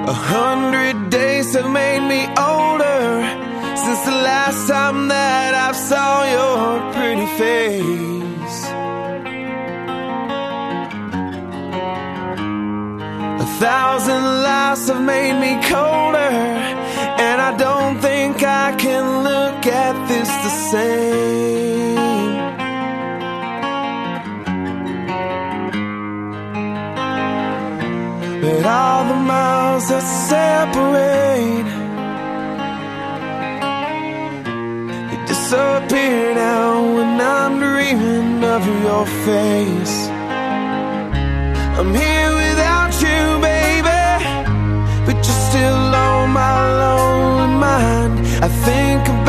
100 days have made me older since the last time that I saw your pretty face. 1,000 lives have made me colder, and I don't think I can look at this the same. But all the miles that separate, they disappear now when I'm dreaming of your face. I'm here without you, baby, but you're still on my lonely mind. I think about